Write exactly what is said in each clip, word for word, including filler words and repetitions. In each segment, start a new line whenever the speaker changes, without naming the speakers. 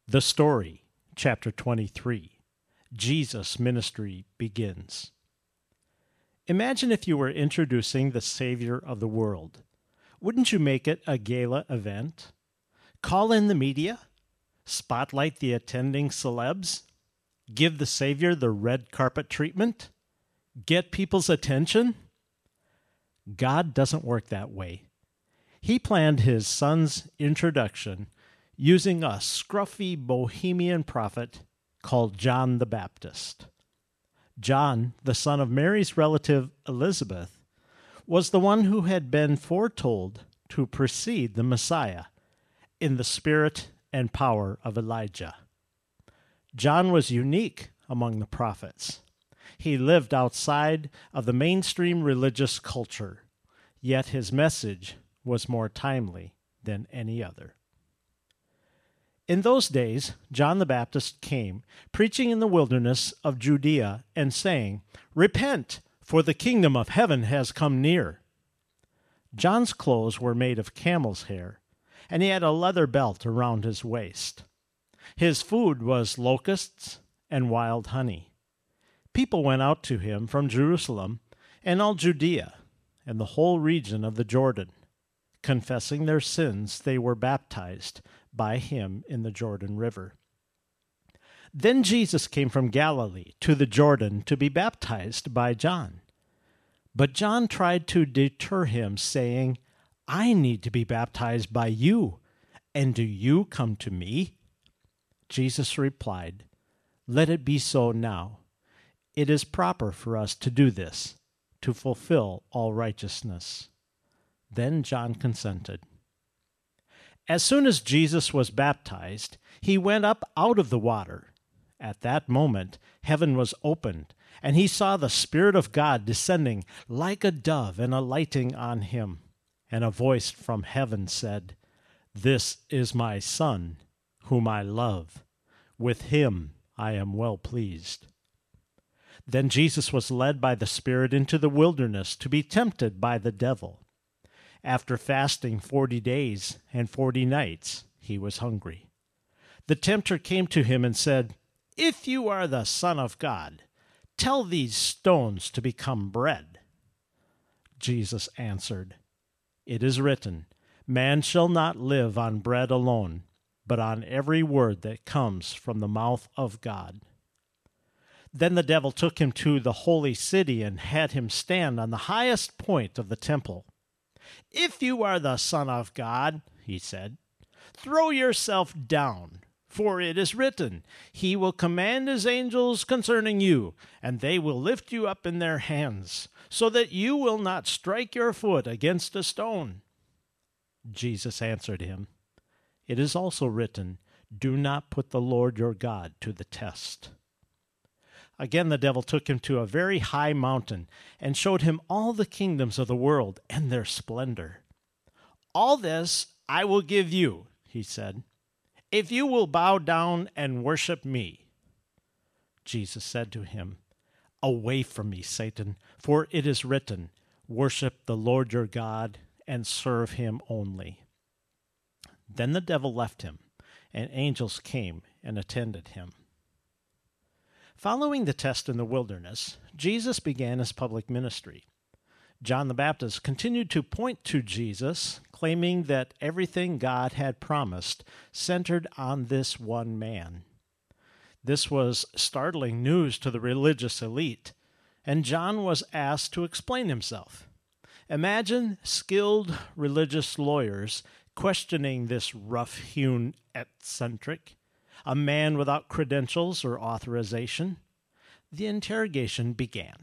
The story, chapter twenty-three. Jesus' ministry begins. Imagine if you were introducing the Savior of the world. Wouldn't you make it a gala event? Call in the media? Spotlight the attending celebs? Give the Savior the red carpet treatment? Get people's attention? God doesn't work that way. He planned his Son's introduction using a scruffy bohemian prophet called John the Baptist. John, the son of Mary's relative Elizabeth, was the one who had been foretold to precede the Messiah in the spirit and power of Elijah. John was unique among the prophets. He lived outside of the mainstream religious culture, yet his message was more timely than any other. In those days, John the Baptist came, preaching in the wilderness of Judea and saying, "Repent, for the kingdom of heaven has come near." John's clothes were made of camel's hair, and he had a leather belt around his waist. His food was locusts and wild honey. People went out to him from Jerusalem and all Judea and the whole region of the Jordan. Confessing their sins, they were baptized by him in the Jordan River. Then Jesus came from Galilee to the Jordan to be baptized by John. But John tried to deter him, saying, "I need to be baptized by you, and do you come to me?" Jesus replied, "Let it be so now. It is proper for us to do this, to fulfill all righteousness." Then John consented. As soon as Jesus was baptized, he went up out of the water. At that moment, heaven was opened, and he saw the Spirit of God descending like a dove and alighting on him. And a voice from heaven said, "This is my Son, whom I love. With him I am well pleased." Then Jesus was led by the Spirit into the wilderness to be tempted by the devil. After fasting forty days and forty nights, he was hungry. The tempter came to him and said, "If you are the Son of God, tell these stones to become bread." Jesus answered, "It is written, man shall not live on bread alone, but on every word that comes from the mouth of God." Then the devil took him to the holy city and had him stand on the highest point of the temple. "If you are the Son of God," he said, "throw yourself down, for it is written, he will command his angels concerning you, and they will lift you up in their hands, so that you will not strike your foot against a stone." Jesus answered him, "It is also written, do not put the Lord your God to the test." Again the devil took him to a very high mountain and showed him all the kingdoms of the world and their splendor. "All this I will give you," he said, "if you will bow down and worship me." Jesus said to him, "Away from me, Satan, for it is written, worship the Lord your God and serve him only." Then the devil left him, and angels came and attended him. Following the test in the wilderness, Jesus began his public ministry. John the Baptist continued to point to Jesus, claiming that everything God had promised centered on this one man. This was startling news to the religious elite, and John was asked to explain himself. Imagine skilled religious lawyers questioning this rough-hewn eccentric, a man without credentials or authorization. The interrogation began.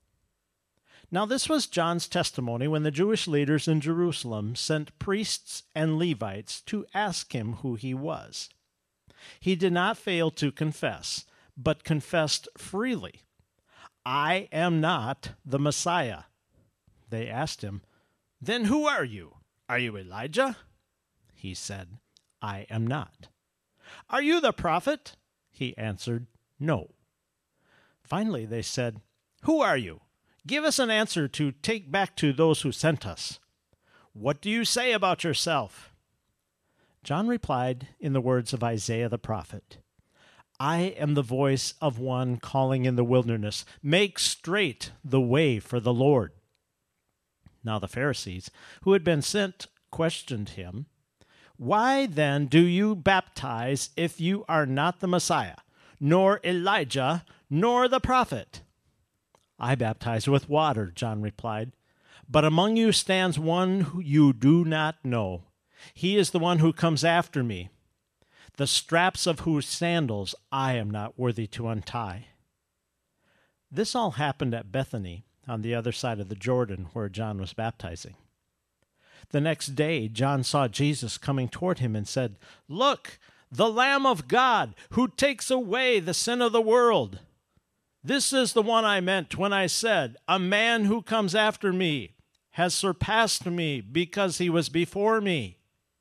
Now this was John's testimony when the Jewish leaders in Jerusalem sent priests and Levites to ask him who he was. He did not fail to confess, but confessed freely, "I am not the Messiah." They asked him, "Then who are you? Are you Elijah?" He said, "I am not." "Are you the prophet?" He answered, "No." Finally they said, "Who are you? Give us an answer to take back to those who sent us. What do you say about yourself?" John replied in the words of Isaiah the prophet, "I am the voice of one calling in the wilderness, make straight the way for the Lord." Now the Pharisees, who had been sent, questioned him, "Why then do you baptize if you are not the Messiah, nor Elijah, nor the prophet?" "I baptize with water," John replied, "but among you stands one who you do not know. He is the one who comes after me, the straps of whose sandals I am not worthy to untie." This all happened at Bethany, on the other side of the Jordan, where John was baptizing. The next day John saw Jesus coming toward him and said, "Look, the Lamb of God, who takes away the sin of the world. This is the one I meant when I said, 'A man who comes after me has surpassed me because he was before me.'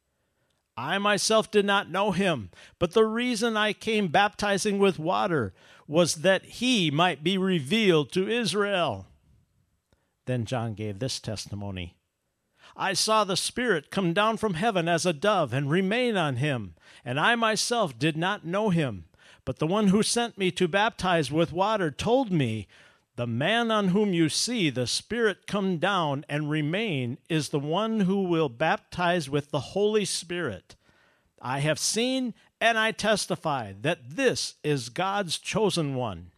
I myself did not know him, but the reason I came baptizing with water was that he might be revealed to Israel." Then John gave this testimony, "I saw the Spirit come down from heaven as a dove and remain on him, and I myself did not know him, but the one who sent me to baptize with water told me, 'The man on whom you see the Spirit come down and remain is the one who will baptize with the Holy Spirit.' I have seen and I testify that this is God's chosen one."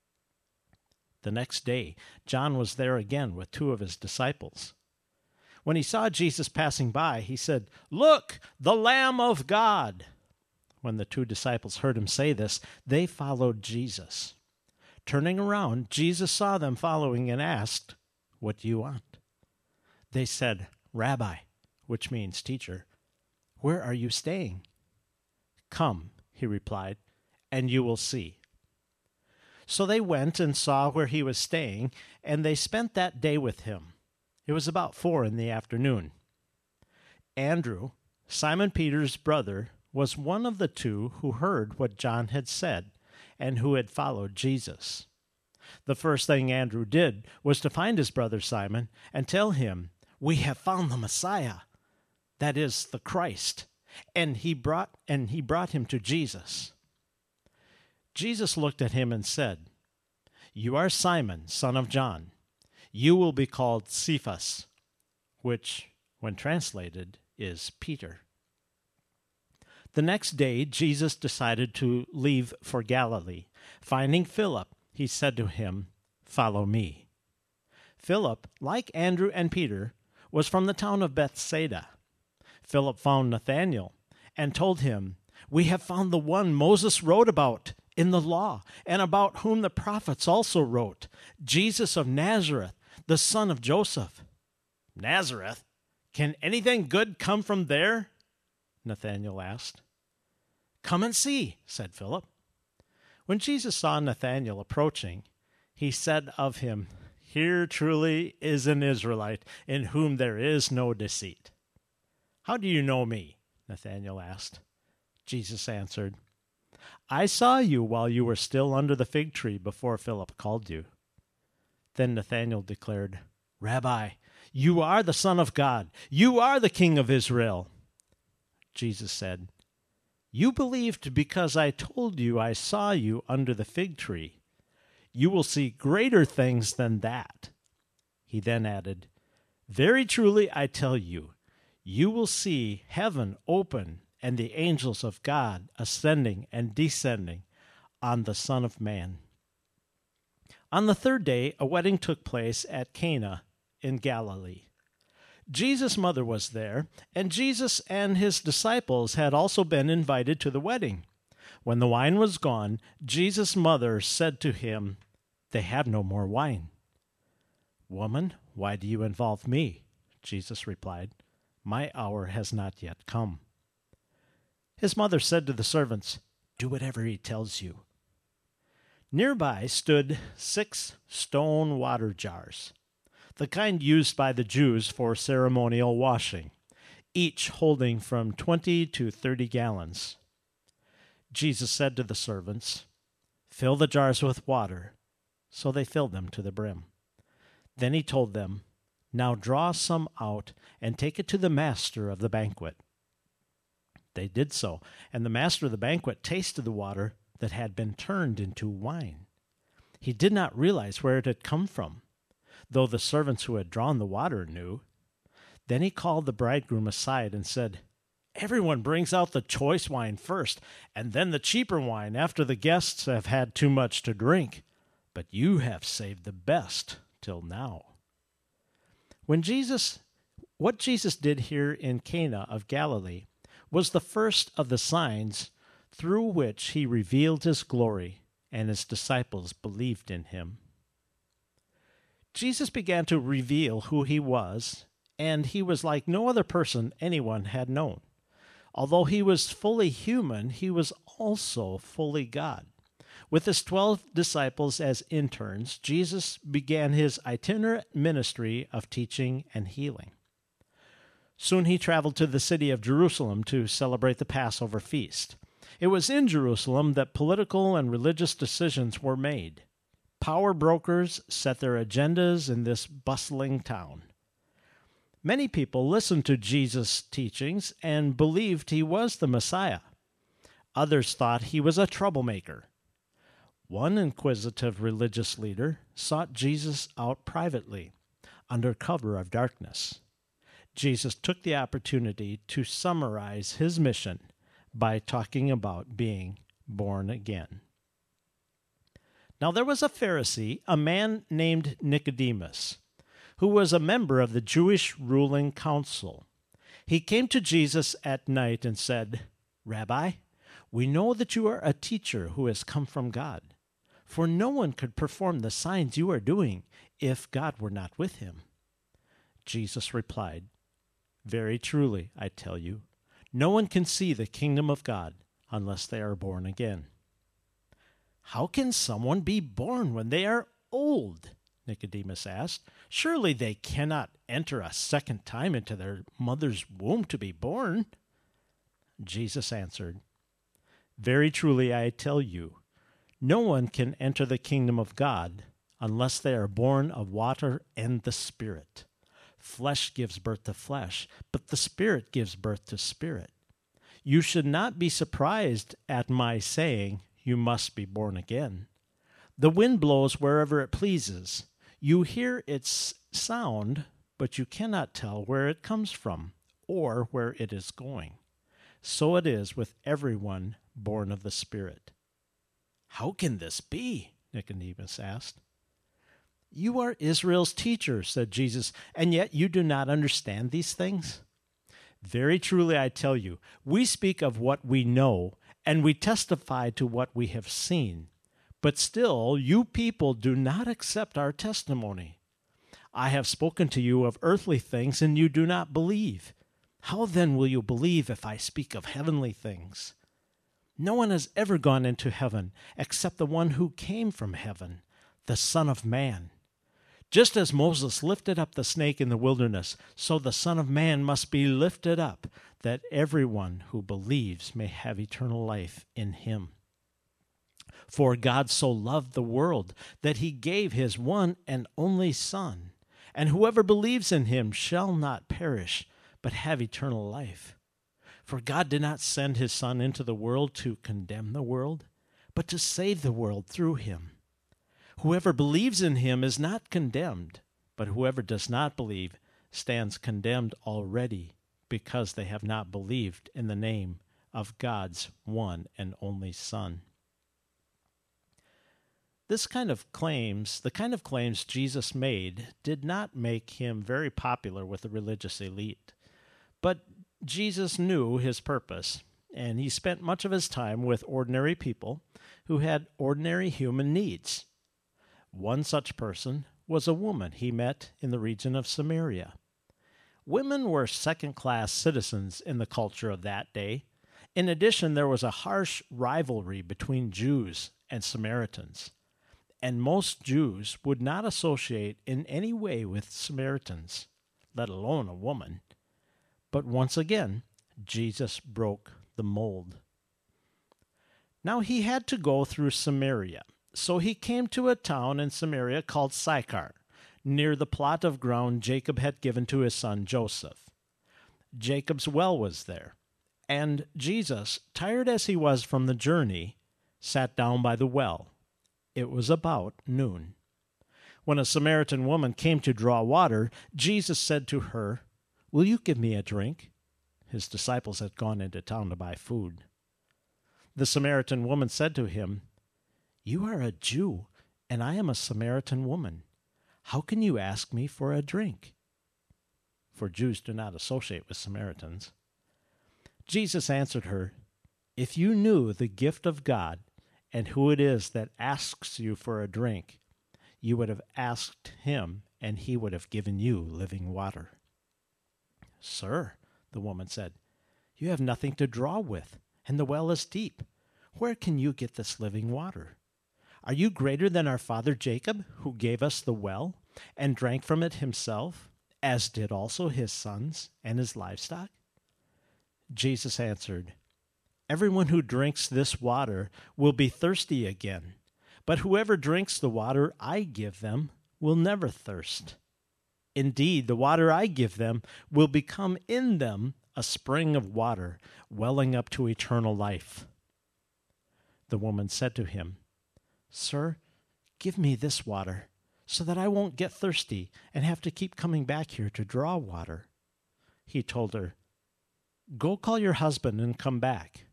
The next day, John was there again with two of his disciples. When he saw Jesus passing by, he said, "Look, the Lamb of God." When the two disciples heard him say this, they followed Jesus. Turning around, Jesus saw them following and asked, "What do you want?" They said, "Rabbi," which means teacher, "where are you staying?" "Come," he replied, "and you will see." So they went and saw where he was staying, and they spent that day with him. It was about four in the afternoon. Andrew, Simon Peter's brother, was one of the two who heard what John had said and who had followed Jesus. The first thing Andrew did was to find his brother Simon and tell him, "We have found the Messiah," that is, the Christ, and he brought and he brought him to Jesus. Jesus looked at him and said, "You are Simon, son of John. You will be called Cephas," which, when translated, is Peter. The next day, Jesus decided to leave for Galilee. Finding Philip, he said to him, "Follow me." Philip, like Andrew and Peter, was from the town of Bethsaida. Philip found Nathanael and told him, "We have found the one Moses wrote about in the law, and about whom the prophets also wrote, Jesus of Nazareth, the son of Joseph." "Nazareth? Can anything good come from there?" Nathanael asked. "Come and see," said Philip. When Jesus saw Nathanael approaching, he said of him, "Here truly is an Israelite in whom there is no deceit." "How do you know me?" Nathanael asked. Jesus answered, "I saw you while you were still under the fig tree before Philip called you." Then Nathanael declared, "Rabbi, you are the Son of God. You are the King of Israel." Jesus said, "You believed because I told you I saw you under the fig tree. You will see greater things than that." He then added, "Very truly I tell you, you will see heaven open and the angels of God ascending and descending on the Son of Man." On the third day, a wedding took place at Cana in Galilee. Jesus' mother was there, and Jesus and his disciples had also been invited to the wedding. When the wine was gone, Jesus' mother said to him, "They have no more wine." "Woman, why do you involve me?" Jesus replied, "My hour has not yet come." His mother said to the servants, "Do whatever he tells you." Nearby stood six stone water jars, the kind used by the Jews for ceremonial washing, each holding from twenty to thirty gallons. Jesus said to the servants, "Fill the jars with water." So they filled them to the brim. Then he told them, "Now draw some out and take it to the master of the banquet." They did so, and the master of the banquet tasted the water that had been turned into wine. He did not realize where it had come from, though the servants who had drawn the water knew. Then he called the bridegroom aside and said, "Everyone brings out the choice wine first, and then the cheaper wine after the guests have had too much to drink. But you have saved the best till now." When Jesus, what Jesus did here in Cana of Galilee was the first of the signs through which he revealed his glory, and his disciples believed in him. Jesus began to reveal who he was, and he was like no other person anyone had known. Although he was fully human, he was also fully God. With his twelve disciples as interns, Jesus began his itinerant ministry of teaching and healing. Soon he traveled to the city of Jerusalem to celebrate the Passover feast. It was in Jerusalem that political and religious decisions were made. Power brokers set their agendas in this bustling town. Many people listened to Jesus' teachings and believed he was the Messiah. Others thought he was a troublemaker. One inquisitive religious leader sought Jesus out privately, under cover of darkness. Jesus took the opportunity to summarize his mission by talking about being born again. Now there was a Pharisee, a man named Nicodemus, who was a member of the Jewish ruling council. He came to Jesus at night and said, "Rabbi, we know that you are a teacher who has come from God, for no one could perform the signs you are doing if God were not with him." Jesus replied, "Very truly, I tell you, no one can see the kingdom of God unless they are born again." "How can someone be born when they are old?" Nicodemus asked. "Surely they cannot enter a second time into their mother's womb to be born." Jesus answered, "Very truly, I tell you, no one can enter the kingdom of God unless they are born of water and the Spirit. Flesh gives birth to flesh, but the Spirit gives birth to spirit. You should not be surprised at my saying, 'You must be born again.' The wind blows wherever it pleases. You hear its sound, but you cannot tell where it comes from or where it is going. So it is with everyone born of the Spirit." "How can this be?" Nicodemus asked. "You are Israel's teacher," said Jesus, "and yet you do not understand these things? Very truly I tell you, we speak of what we know, and we testify to what we have seen. But still you people do not accept our testimony. I have spoken to you of earthly things, and you do not believe. How then will you believe if I speak of heavenly things? No one has ever gone into heaven except the one who came from heaven, the Son of Man. Just as Moses lifted up the snake in the wilderness, so the Son of Man must be lifted up, that everyone who believes may have eternal life in him. For God so loved the world that he gave his one and only Son, and whoever believes in him shall not perish, but have eternal life. For God did not send his Son into the world to condemn the world, but to save the world through him. Whoever believes in him is not condemned, but whoever does not believe stands condemned already, because they have not believed in the name of God's one and only Son. This kind of claims, the kind of claims Jesus made, did not make him very popular with the religious elite. But Jesus knew his purpose, and he spent much of his time with ordinary people who had ordinary human needs. One such person was a woman he met in the region of Samaria. Women were second-class citizens in the culture of that day. In addition, there was a harsh rivalry between Jews and Samaritans, and most Jews would not associate in any way with Samaritans, let alone a woman. But once again, Jesus broke the mold. Now he had to go through Samaria. So he came to a town in Samaria called Sychar, near the plot of ground Jacob had given to his son Joseph. Jacob's well was there, And Jesus, tired as he was from the journey, sat down by the well. It was about noon. When a Samaritan woman came to draw water, Jesus said to her, "Will you give me a drink?" His disciples had gone into town to buy food. The Samaritan woman said to him, "You are a Jew, and I am a Samaritan woman. How can you ask me for a drink?" For Jews do not associate with Samaritans. Jesus answered her, "If you knew the gift of God and who it is that asks you for a drink, you would have asked him, and he would have given you living water." "Sir," the woman said, "you have nothing to draw with, and the well is deep. Where can you get this living water? Are you greater than our father Jacob, who gave us the well and drank from it himself, as did also his sons and his livestock?" Jesus answered, "Everyone who drinks this water will be thirsty again, but whoever drinks the water I give them will never thirst. Indeed, the water I give them will become in them a spring of water, welling up to eternal life." The woman said to him, "Sir, give me this water, so that I won't get thirsty and have to keep coming back here to draw water." He told her, "Go call your husband and come back."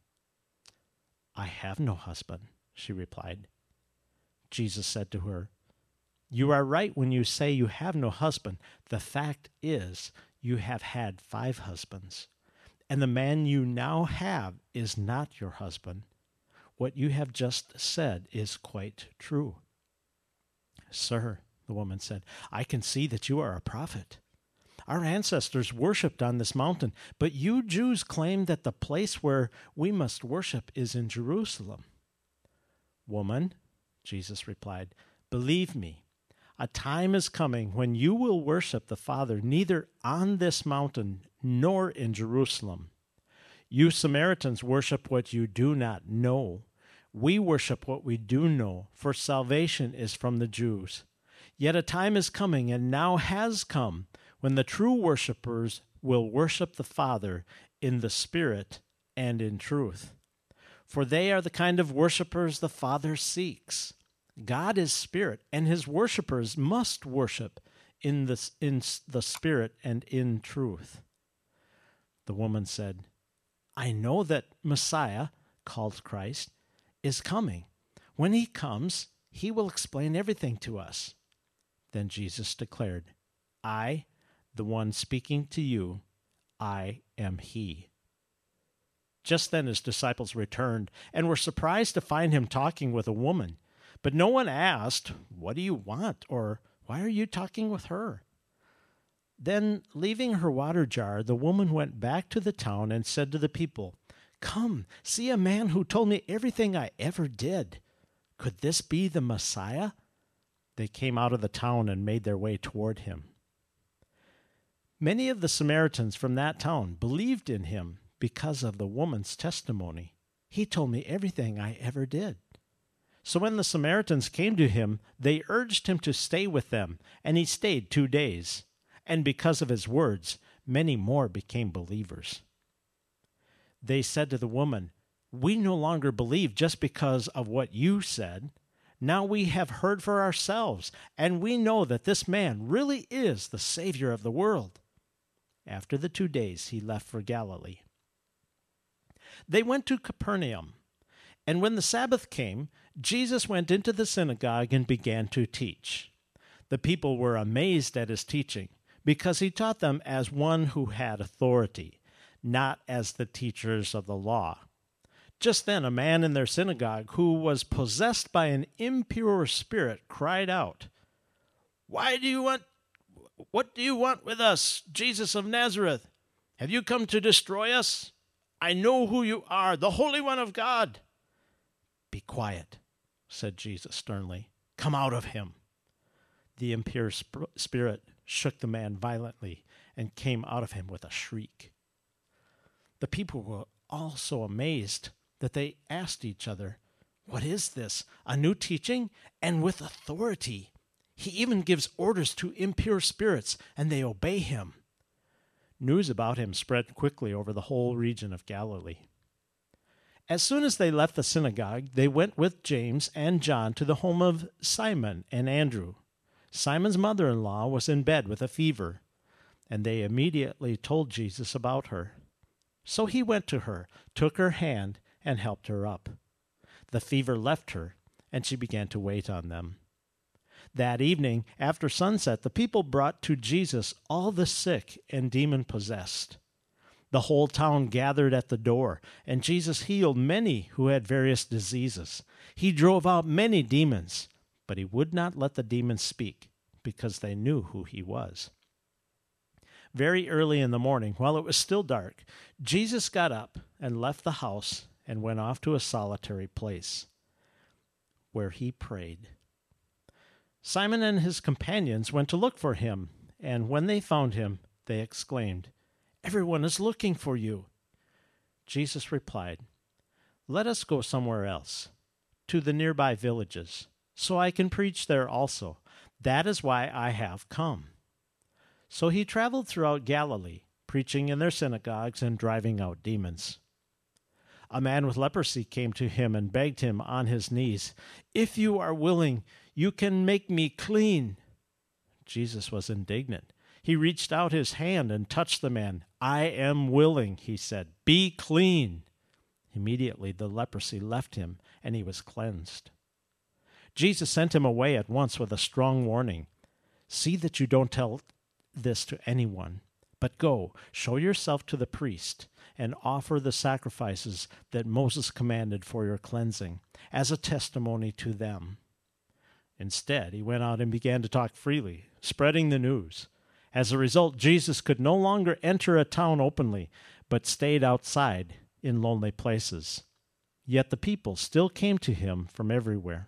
"I have no husband," she replied. Jesus said to her, "You are right when you say you have no husband. The fact is, you have had five husbands, and the man you now have is not your husband. What you have just said is quite true." "Sir," the woman said, "I can see that you are a prophet. Our ancestors worshipped on this mountain, but you Jews claim that the place where we must worship is in Jerusalem." "Woman," Jesus replied, "believe me, a time is coming when you will worship the Father neither on this mountain nor in Jerusalem. You Samaritans worship what you do not know. We worship what we do know, for salvation is from the Jews. Yet a time is coming, and now has come, when the true worshipers will worship the Father in the Spirit and in truth. For they are the kind of worshipers the Father seeks. God is Spirit, and his worshipers must worship in the, in the Spirit and in truth." The woman said, "I know that Messiah, called Christ, is coming. When he comes, he will explain everything to us." Then Jesus declared, "I, the one speaking to you, I am he." Just then his disciples returned and were surprised to find him talking with a woman. But no one asked, "What do you want?" or "Why are you talking with her?" Then, leaving her water jar, the woman went back to the town and said to the people, "Come, see a man who told me everything I ever did. Could this be the Messiah?" They came out of the town and made their way toward him. Many of the Samaritans from that town believed in him because of the woman's testimony. "He told me everything I ever did." So when the Samaritans came to him, they urged him to stay with them, and he stayed two days. And because of his words, many more became believers. They said to the woman, "We no longer believe just because of what you said. Now we have heard for ourselves, and we know that this man really is the Savior of the world." After the two days, he left for Galilee. They went to Capernaum, and when the Sabbath came, Jesus went into the synagogue and began to teach. The people were amazed at his teaching, because he taught them as one who had authority, not as the teachers of the law. Just then a man in their synagogue who was possessed by an impure spirit cried out, "Why do you want, what do you want with us, Jesus of Nazareth? Have you come to destroy us? I know who you are, the Holy One of God." "Be quiet," said Jesus sternly. "Come out of him." The impure sp- spirit shook the man violently and came out of him with a shriek. The people were all so amazed that they asked each other, "What is this? A new teaching? And with authority. He even gives orders to impure spirits, and they obey him." News about him spread quickly over the whole region of Galilee. As soon as they left the synagogue, they went with James and John to the home of Simon and Andrew. Simon's mother-in-law was in bed with a fever, and they immediately told Jesus about her. So he went to her, took her hand, and helped her up. The fever left her, and she began to wait on them. That evening, after sunset, the people brought to Jesus all the sick and demon-possessed. The whole town gathered at the door, and Jesus healed many who had various diseases. He drove out many demons, but he would not let the demons speak, because they knew who he was. Very early in the morning, while it was still dark, Jesus got up and left the house and went off to a solitary place, where he prayed. Simon and his companions went to look for him, and when they found him, they exclaimed, "Everyone is looking for you." Jesus replied, "Let us go somewhere else, to the nearby villages, so I can preach there also. That is why I have come." So he traveled throughout Galilee, preaching in their synagogues and driving out demons. A man with leprosy came to him and begged him on his knees, "If you are willing, you can make me clean." Jesus was indignant. He reached out his hand and touched the man. "I am willing," he said. "Be clean." Immediately the leprosy left him, and he was cleansed. Jesus sent him away at once with a strong warning. "See that you don't tell this to anyone, but go, show yourself to the priest, and offer the sacrifices that Moses commanded for your cleansing, as a testimony to them." Instead, he went out and began to talk freely, spreading the news. As a result, Jesus could no longer enter a town openly, but stayed outside in lonely places. Yet the people still came to him from everywhere.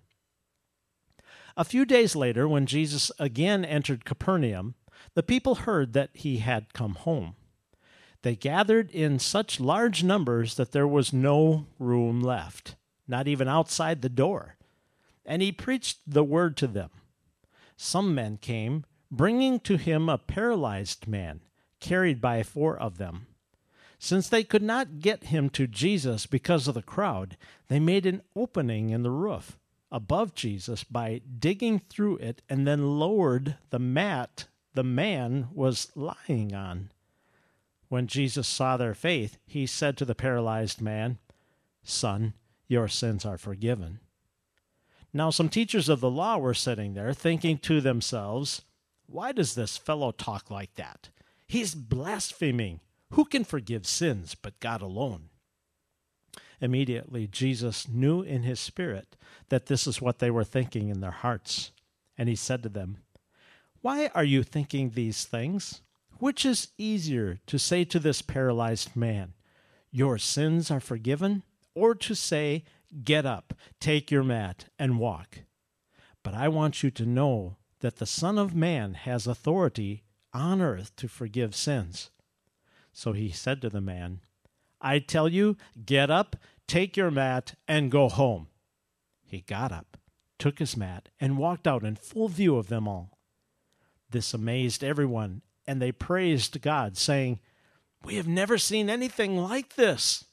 A few days later, when Jesus again entered Capernaum, the people heard that he had come home. They gathered in such large numbers that there was no room left, not even outside the door. And he preached the word to them. Some men came, bringing to him a paralyzed man, carried by four of them. Since they could not get him to Jesus because of the crowd, they made an opening in the roof above Jesus by digging through it and then lowered the mat the man was lying on. When Jesus saw their faith, he said to the paralyzed man, "Son, your sins are forgiven." Now some teachers of the law were sitting there, thinking to themselves, "Why does this fellow talk like that? He's blaspheming. Who can forgive sins but God alone?" Immediately Jesus knew in his spirit that this is what they were thinking in their hearts, and he said to them, "Why are you thinking these things? Which is easier, to say to this paralyzed man, 'Your sins are forgiven,' or to say, 'Get up, take your mat, and walk'? But I want you to know that the Son of Man has authority on earth to forgive sins." So he said to the man, "I tell you, get up, take your mat, and go home." He got up, took his mat, and walked out in full view of them all. This amazed everyone, and they praised God, saying, "We have never seen anything like this."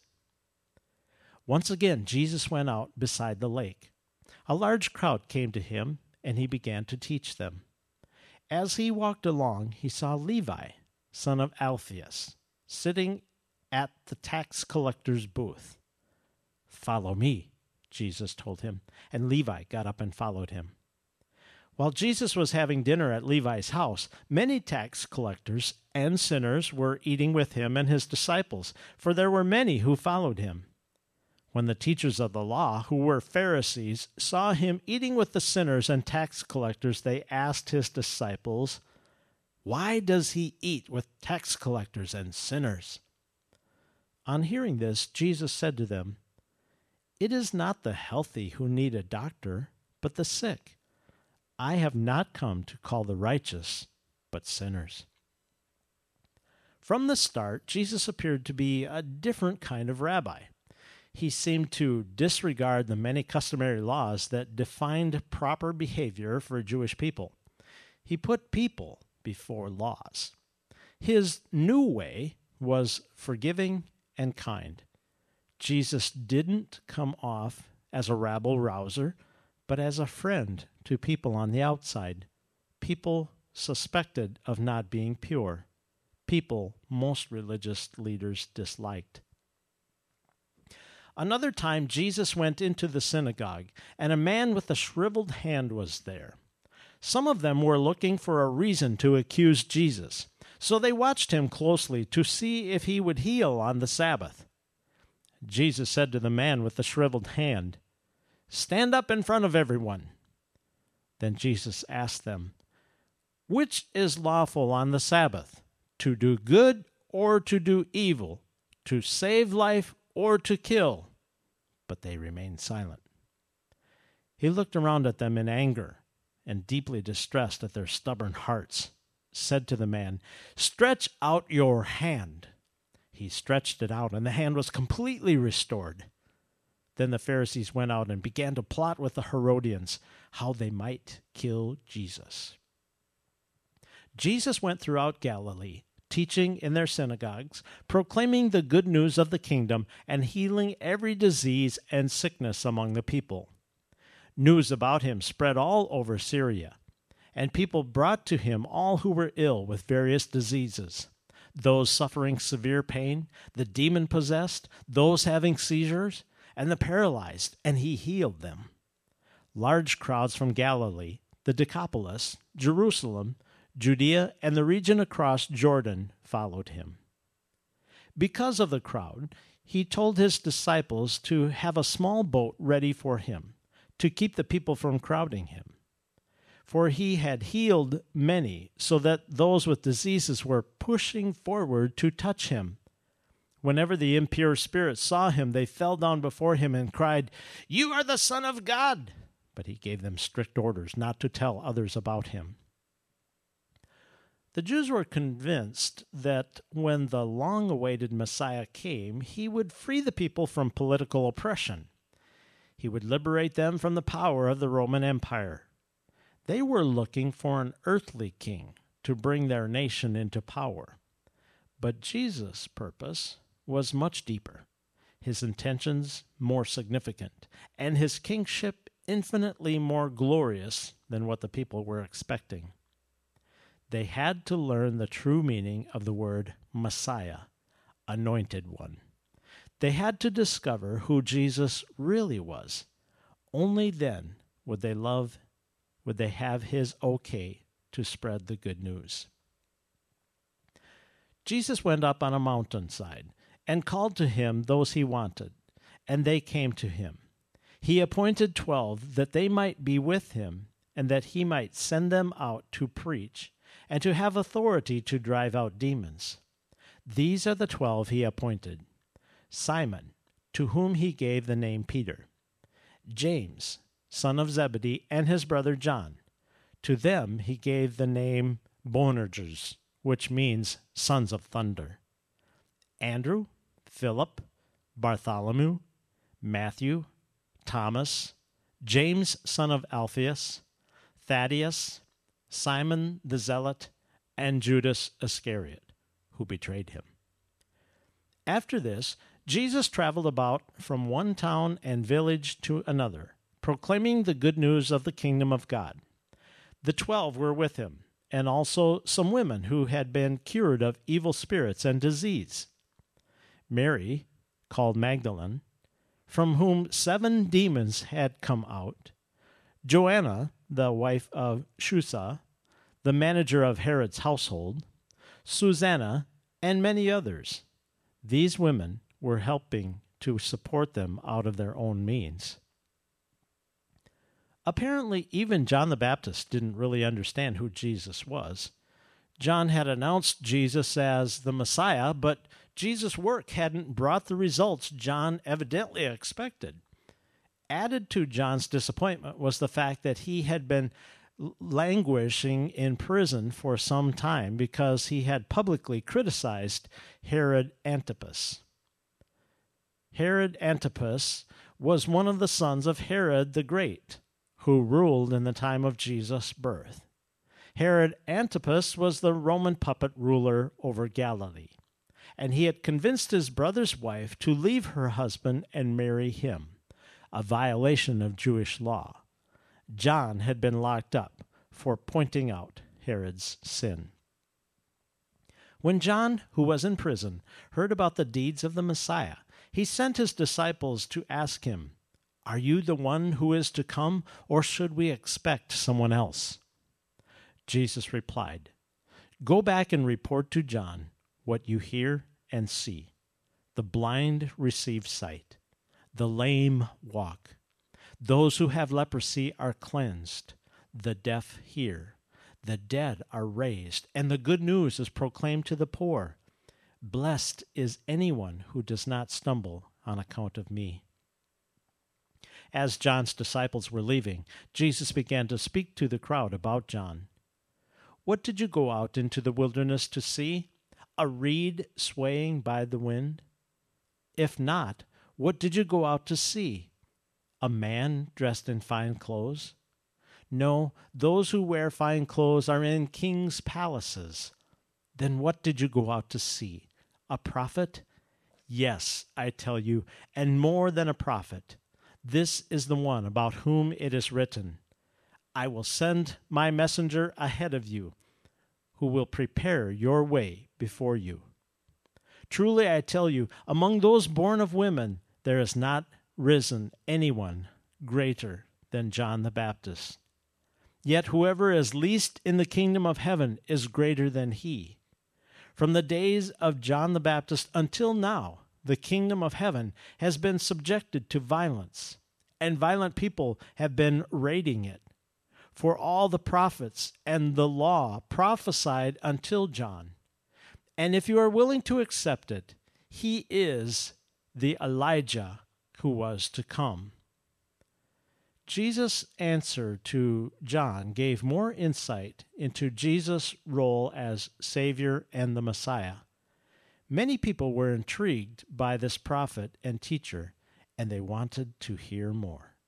Once again, Jesus went out beside the lake. A large crowd came to him, and he began to teach them. As he walked along, he saw Levi, son of Alphaeus, sitting at the tax collector's booth. "Follow me," Jesus told him, and Levi got up and followed him. While Jesus was having dinner at Levi's house, many tax collectors and sinners were eating with him and his disciples, for there were many who followed him. When the teachers of the law, who were Pharisees, saw him eating with the sinners and tax collectors, they asked his disciples, "Why does he eat with tax collectors and sinners?" On hearing this, Jesus said to them, "It is not the healthy who need a doctor, but the sick. I have not come to call the righteous, but sinners." From the start, Jesus appeared to be a different kind of rabbi. He seemed to disregard the many customary laws that defined proper behavior for Jewish people. He put people before laws. His new way was forgiving and kind. Jesus didn't come off as a rabble-rouser, but as a friend to people on the outside, people suspected of not being pure, people most religious leaders disliked. Another time, Jesus went into the synagogue, and a man with a shriveled hand was there. Some of them were looking for a reason to accuse Jesus, so they watched him closely to see if he would heal on the Sabbath. Jesus said to the man with the shriveled hand, "Stand up in front of everyone." Then Jesus asked them, "Which is lawful on the Sabbath, to do good or to do evil, to save life or to kill?" But they remained silent. He looked around at them in anger and, deeply distressed at their stubborn hearts, said to the man, "Stretch out your hand." He stretched it out, and the hand was completely restored. Then the Pharisees went out and began to plot with the Herodians how they might kill Jesus. Jesus went throughout Galilee, teaching in their synagogues, proclaiming the good news of the kingdom, and healing every disease and sickness among the people. News about him spread all over Syria, and people brought to him all who were ill with various diseases, those suffering severe pain, the demon-possessed, those having seizures, and the paralyzed, and he healed them. Large crowds from Galilee, the Decapolis, Jerusalem, Judea, and the region across Jordan followed him. Because of the crowd, he told his disciples to have a small boat ready for him, to keep the people from crowding him. For he had healed many, so that those with diseases were pushing forward to touch him. Whenever the impure spirits saw him, they fell down before him and cried, "You are the Son of God!" But he gave them strict orders not to tell others about him. The Jews were convinced that when the long-awaited Messiah came, he would free the people from political oppression. He would liberate them from the power of the Roman Empire. They were looking for an earthly king to bring their nation into power. But Jesus' purpose was much deeper, his intentions more significant, and his kingship infinitely more glorious than what the people were expecting. They had to learn the true meaning of the word Messiah, anointed one. They had to discover who Jesus really was. Only then would they love, would they have his okay to spread the good news. Jesus went up on a mountainside and called to him those he wanted, and they came to him. He appointed twelve that they might be with him, and that he might send them out to preach and to have authority to drive out demons. These are the twelve he appointed: Simon, to whom he gave the name Peter; James, son of Zebedee, and his brother John. To them he gave the name Boanerges, which means sons of thunder; Andrew, Philip, Bartholomew, Matthew, Thomas, James, son of Alphaeus, Thaddeus, Simon the Zealot, and Judas Iscariot, who betrayed him. After this, Jesus traveled about from one town and village to another, proclaiming the good news of the kingdom of God. The twelve were with him, and also some women who had been cured of evil spirits and disease: Mary, called Magdalene, from whom seven demons had come out; Joanna, the wife of Chusa, the manager of Herod's household; Susanna, and many others. These women were helping to support them out of their own means. Apparently, even John the Baptist didn't really understand who Jesus was. John had announced Jesus as the Messiah, but Jesus' work hadn't brought the results John evidently expected. Added to John's disappointment was the fact that he had been languishing in prison for some time because he had publicly criticized Herod Antipas. Herod Antipas was one of the sons of Herod the Great, who ruled in the time of Jesus' birth. Herod Antipas was the Roman puppet ruler over Galilee, and he had convinced his brother's wife to leave her husband and marry him, a violation of Jewish law. John had been locked up for pointing out Herod's sin. When John, who was in prison, heard about the deeds of the Messiah, he sent his disciples to ask him, "Are you the one who is to come, or should we expect someone else?" Jesus replied, "Go back and report to John what you hear and see. The blind receive sight, the lame walk, those who have leprosy are cleansed, the deaf hear, the dead are raised, and the good news is proclaimed to the poor. Blessed is anyone who does not stumble on account of me." As John's disciples were leaving, Jesus began to speak to the crowd about John. "What did you go out into the wilderness to see? A reed swaying by the wind? If not, what did you go out to see? A man dressed in fine clothes? No, those who wear fine clothes are in kings' palaces. Then what did you go out to see? A prophet? Yes, I tell you, and more than a prophet. This is the one about whom it is written, 'I will send my messenger ahead of you, who will prepare your way before you.' Truly I tell you, among those born of women, there has not risen anyone greater than John the Baptist. Yet whoever is least in the kingdom of heaven is greater than he. From the days of John the Baptist until now, the kingdom of heaven has been subjected to violence, and violent people have been raiding it. For all the prophets and the law prophesied until John. And if you are willing to accept it, he is the Elijah who was to come." Jesus' answer to John gave more insight into Jesus' role as Savior and the Messiah. Many people were intrigued by this prophet and teacher, and they wanted to hear more.